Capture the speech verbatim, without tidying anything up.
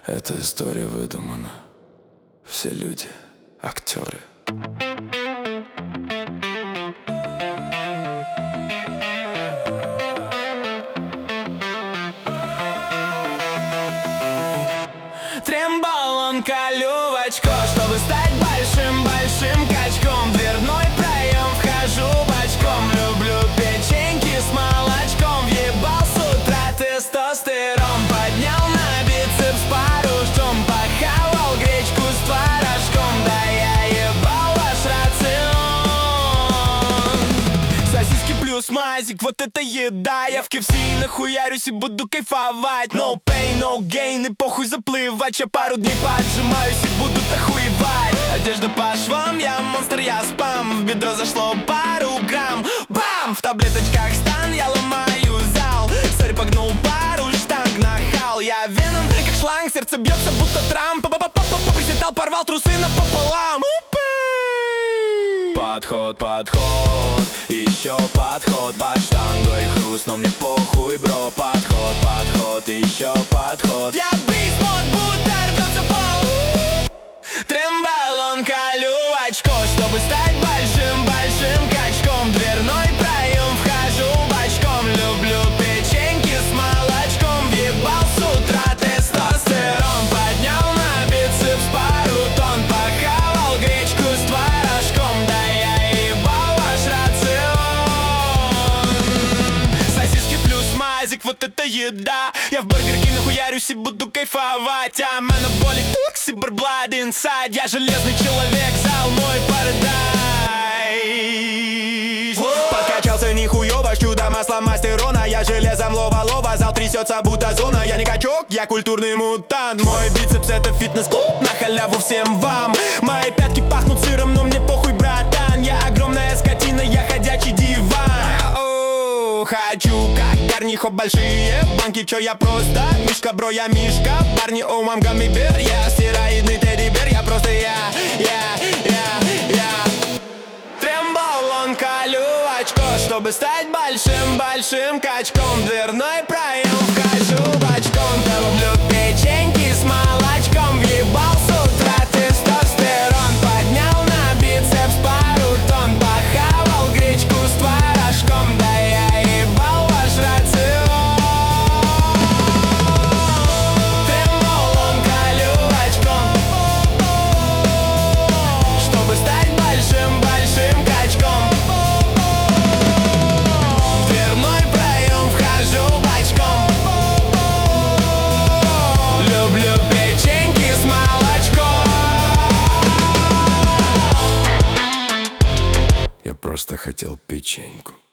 Эта история выдумана. Все люди — актеры. Трембалон колю в очко, чтобы стать большим-большим качком. В дверной проем вхожу бочком. Люблю печеньки с молочком. Въебал с утра тестостерон. Поднял на бицепс пару штом. Похавал гречку с творожком. Да я ебал ваш рацион. Сосиски плюс мазик, вот это еда. Я в ка эф си нахуярюсь и буду кайфовать. No pain, no gain, и похуй заплывать. Я пару дней поджимаюсь и буду охуевать. Одежда по швам, я монстр, я спам. В бедро зашло пару грамм. Бам! В таблеточках стан, я ломаю зал. Сори, погнул пару штанг, нахал. Я веном, как шланг, сердце бьется, будто Трамп. Па-па-па-па-па, приседал, порвал трусы напополам. Подход, подход, еще подход под штангой хруст, но мне похуй, бро. Подход, подход, еще подход. Я бейс, мод, будто рвется пол. Трембалон колю в очко, чтобы стать большим-большим качком. Дверной проем вхожу бочком. Люблю печеньки с молочком. Въебал с утра тестостерон. Поднял на бицепс пару тонн. Похавал гречку с творожком. Да я ебал ваш рацион. Сосиски плюс мазик, вот это еда. Я в Бургер Кинг нахуярюсь и буду кайфовать. А анаболик, Cyberblade inside. Я железный человек, зал мой парадайз. Подкачался нихуёво, чудо масла мастерона. Я железом лова-лова, зал трясется, будто зона. Я не качок, я культурный мутант. Мой бицепс это фитнес-клуб, на халяву всем вам. Мои пятки пахнут сыром, но мне похуй, братан. Я огромная скотина, я ходячий диван. О, хочу как гарнихо большие банки. Чё я просто мишка, бро, я мишка. Парни, о, мам, гамми бер. Я стероидный тедди-бер, я просто я, я, я, я. Трембалон колю в очко, чтобы стать большим-большим качком. Дверной проем вхожу бочком. Я люблю печеньки с молочком. Въебал с утра тестостерон. Поднял на бицепс пару тонн. Похавал гречку с творожком. Да я ебал ваш рацион. Трембалон колю в очко, чтобы стать большим-большим качком. В дверной проем вхожу бочком. Люблю печеньки с молочком. Я просто хотел печеньку.